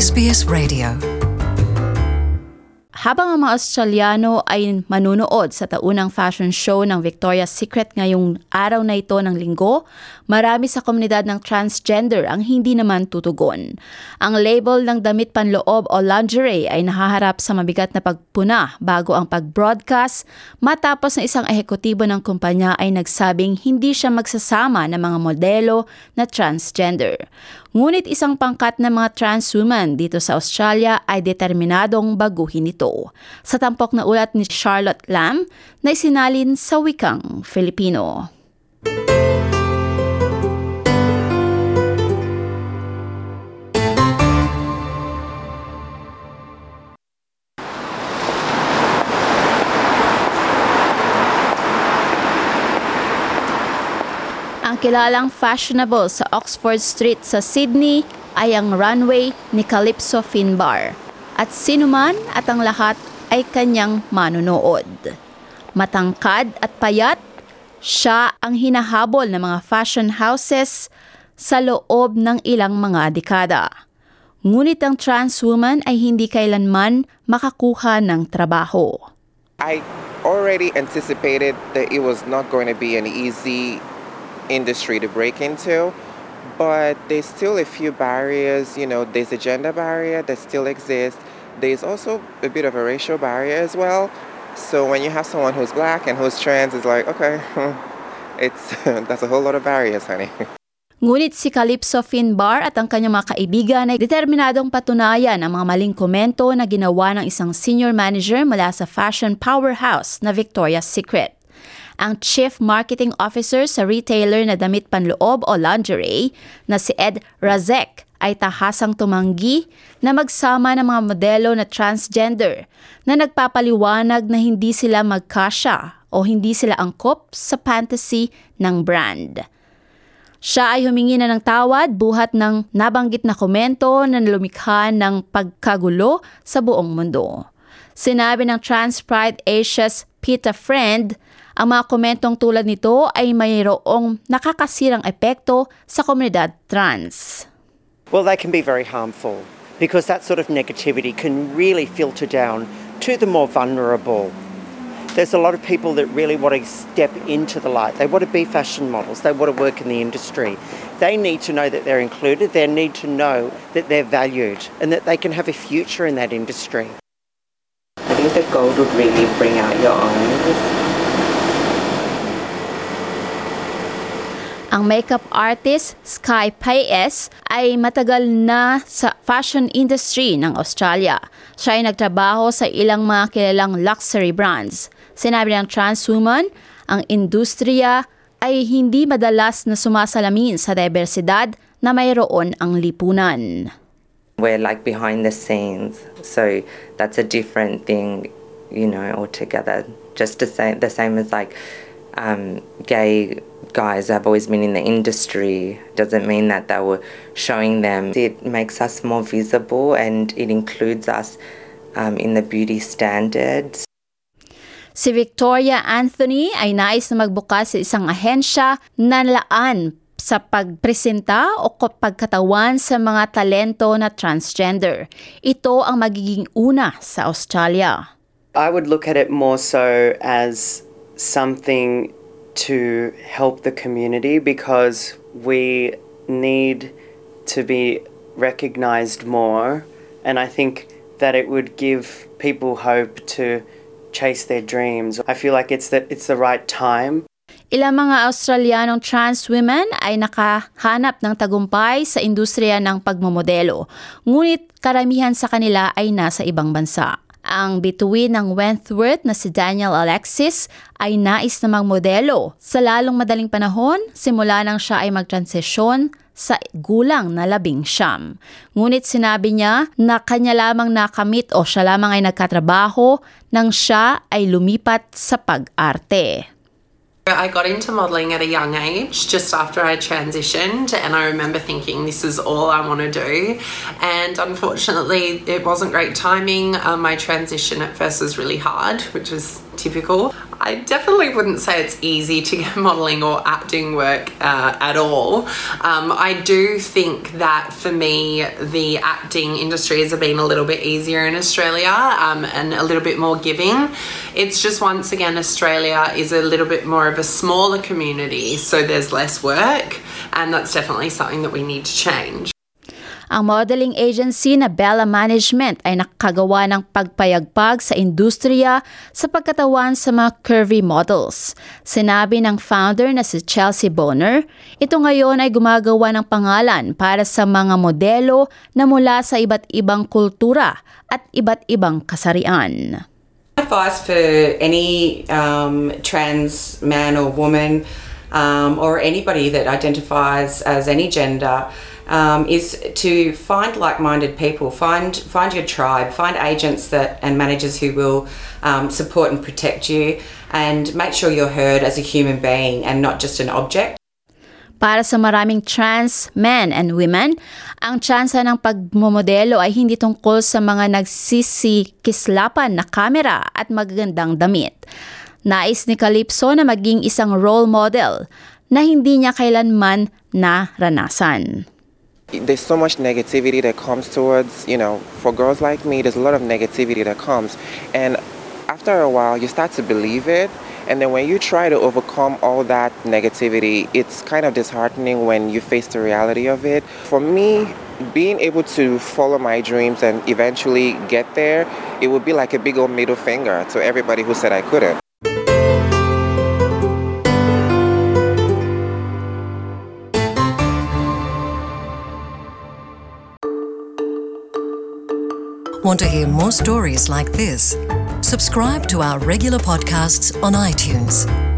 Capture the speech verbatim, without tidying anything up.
S B S Radio. Habang ang mga Australiano ay manunood sa taunang fashion show ng Victoria's Secret ngayong araw na ito ng linggo, marami sa komunidad ng transgender ang hindi naman tutugon. Ang label ng damit panloob o lingerie ay nahaharap sa mabigat na pagpuna bago ang pag-broadcast matapos na isang ehekutibo ng kumpanya ay nagsabing hindi siya magsasama ng mga modelo na transgender. Ngunit isang pangkat ng mga trans women dito sa Australia ay determinadong baguhin ito. Sa tampok na ulat ni Charlotte Lam na isinalin sa wikang Filipino. Ang kilalang fashionable sa Oxford Street sa Sydney ay ang runway ni Calypso Finbar. At sinuman at ang lahat ay kanyang manunood. Matangkad at payat, siya ang hinahabol ng mga fashion houses sa loob ng ilang mga dekada. Ngunit ang trans woman ay hindi kailanman makakuha ng trabaho. I already anticipated that it was not going to be an easy industry to break into, but there's still a few barriers. You know, there's a gender barrier that still exists. There's also a bit of a racial barrier as well. So when you have someone who's black and who's trans, it's like, okay, it's that's a whole lot of barriers, honey. Ngunit si Calypso Finbar at ang kanyang mga kaibigan ay determinadong patunayan ang mga maling komento na ginawa ng isang senior manager mula sa fashion powerhouse na Victoria's Secret. Ang Chief Marketing Officer sa retailer na damit panloob o lingerie na si Ed Razek ay tahasang tumanggi na magsama ng mga modelo na transgender na nagpapaliwanag na hindi sila magkasya o hindi sila angkop sa fantasy ng brand. Siya ay humingi na ng tawad buhat ng nabanggit na komento na lumikha ng pagkagulo sa buong mundo. Sinabi ng Trans Pride Asia's Peta Friend, ang mga komentong tulad nito ay mayroong nakakasirang epekto sa komunidad trans. Well, they can be very harmful because that sort of negativity can really filter down to the more vulnerable. There's a lot of people that really want to step into the light. They want to be fashion models. They want to work in the industry. They need to know that they're included. They need to know that they're valued and that they can have a future in that industry. I think the gold would really bring out your own. Ang makeup artist Sky Paes ay matagal na sa fashion industry ng Australia. Siya ay nagtrabaho sa ilang mga kilalang luxury brands. Sinabi ng trans woman, ang industriya ay hindi madalas na sumasalamin sa diversidad na mayroon ang lipunan. We're like behind the scenes, so that's a different thing, you know, altogether. Just the same, the same as like um, gay guys have always been in the industry doesn't mean that they were showing them. It makes us more visible and it includes us um, in the beauty standards. Si Victoria Anthony ay nais na magbukas sa isang ahensya na laan sa pagpresenta o pagkatawan sa mga talento na transgender. Ito ang magiging una sa Australia. I would look at it more so as something to help the community because we need to be recognised more, and I think that it would give people hope to chase their dreams. I feel like it's that it's the right time. Ilang mga Australianong trans women ay nakahanap ng tagumpay sa industriya ng pagmomodelo, ngunit karamihan sa kanila ay nasa ibang bansa. Ang bituin ng Wentworth na si Daniel Alexis ay nais na magmodelo sa lalong madaling panahon simula nang siya ay magtransisyon sa gulang na labing siyam. Ngunit sinabi niya na kanya lamang nakamit o siya lamang ay nagkatrabaho nang siya ay lumipat sa pag-arte. I got into modelling at a young age, just after I transitioned, and I remember thinking this is all I want to do, and unfortunately it wasn't great timing. Um, my transition at first was really hard, which was typical. I definitely wouldn't say it's easy to get modelling or acting work uh, at all. Um, I do think that for me, the acting industry has been a little bit easier in Australia um, and a little bit more giving. It's just, once again, Australia is a little bit more of a smaller community, so there's less work, and that's definitely something that we need to change. Ang modeling agency na Bella Management ay nakagawa ng pagpayagpag sa industriya sa pagkatawan sa mga curvy models. Sinabi ng founder na si Chelsea Bonner, ito ngayon ay gumagawa ng pangalan para sa mga modelo na mula sa iba't ibang kultura at iba't ibang kasarian. Advice for any um, trans man or woman um, or anybody that identifies as any gender Um, is to find like-minded people, find find your tribe, find agents that and managers who will um, support and protect you, and make sure you're heard as a human being and not just an object. Para sa maraming trans men and women, ang tsansa ng pagmomodelo ay hindi tungkol sa mga nagsisikislapan na kamera at magagandang damit. Nais ni Calypso na maging isang role model na hindi niya kailanman naranasan. There's so much negativity that comes towards, you know, for girls like me, there's a lot of negativity that comes. And after a while, you start to believe it. And then when you try to overcome all that negativity, it's kind of disheartening when you face the reality of it. For me, being able to follow my dreams and eventually get there, it would be like a big old middle finger to everybody who said I couldn't. Want to hear more stories like this? Subscribe to our regular podcasts on iTunes.